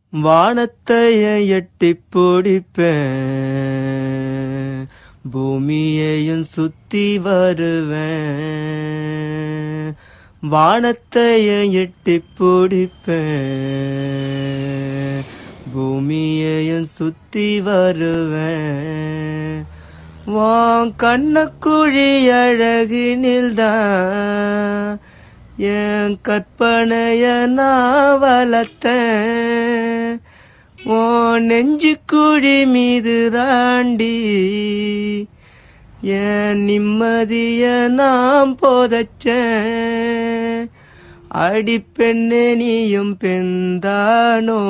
வானத்தைய எட்டி பிடிப்பேன், பூமியையும் சுத்தி வருவேன். வானத்தைய எட்டி பிடிப்பேன், பூமியையும் சுத்தி வருவேன். வான் கண்ணக்குழி அழகினில்தான் என் கற்பனைய நான் வளர்த்தேன். ஓ நெஞ்சு குழி மீது தாண்டி என் நிம்மதிய நாம் போதச்சேன். அடிப்பெண்ணே நீயும் பெண்தானோ,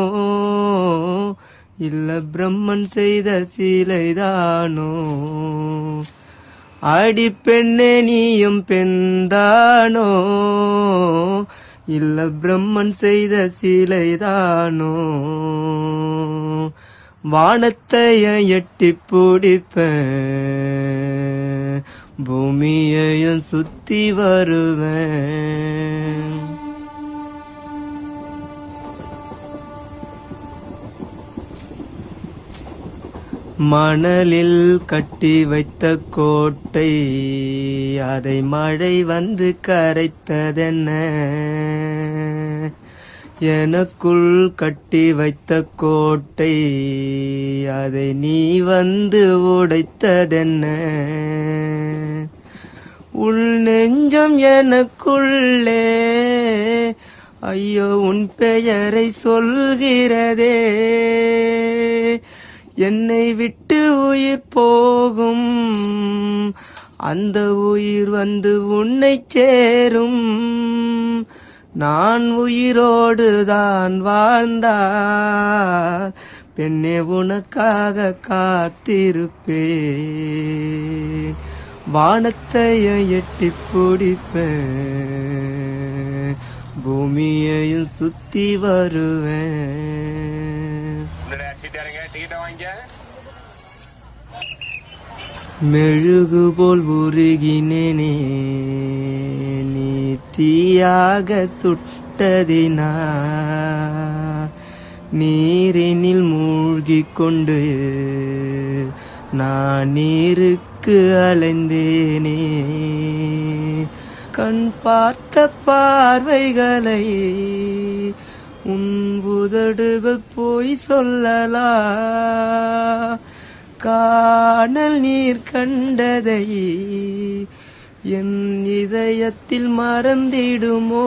இல்ல பிரம்மன் செய்த சீலைதானோ? அடிப்பெண்ணே நீயும் பெண்தானோ, இல்ல பிரம்மன் செய்த சீலைதானோ? வானத்தைய எட்டி பிடிப்பேன், பூமியையும் சுத்தி வருவேன். மணலில் கட்டி வைத்த கோட்டை, அதை மழை வந்து கரைத்ததென்ன? எனக்குள் கட்டி வைத்த கோட்டை, அதை நீ வந்து உடைத்ததென்ன? உள் நெஞ்சம் எனக்குள்ளே ஐயோ உன் பெயரை சொல்கிறதே. என்னை விட்டு உயிர் போகும், அந்த உயிர் வந்து உன்னை சேரும். நான் உயிரோடு தான் வாழ்ந்தால் பெண்ணே உனக்காக காத்திருப்பேன். வானத்தைய எட்டி பிடிப்பேன், பூமியையும் சுத்தி வருவேன். மெழுகு போல் உருகினேனே, நீ தீயாக சுட்டதினா? நீரினில் மூழ்கிக் கொண்டு நான் நீருக்கு அலைந்தேனே. கண் பார்த்த பார்வைகளை உன் உதடுகள் போய் சொல்லலா? காணல் நீர் கண்டதை என் இதயத்தில் மறந்திடுமோ?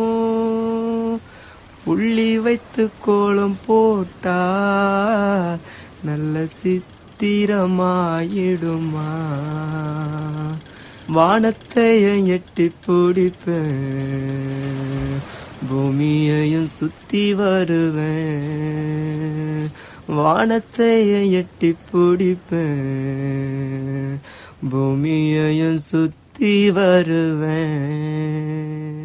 புள்ளி வைத்து கோலம் போட்டால் நல்ல சித்திரமாயிடுமா? வானத்தைய எட்டி பிடிப்பேன், பூமியையும் சுத்தி வருவேன். வானத்தைய எட்டி பிடிப்பேன், பூமியையும் சுத்தி வருவேன்.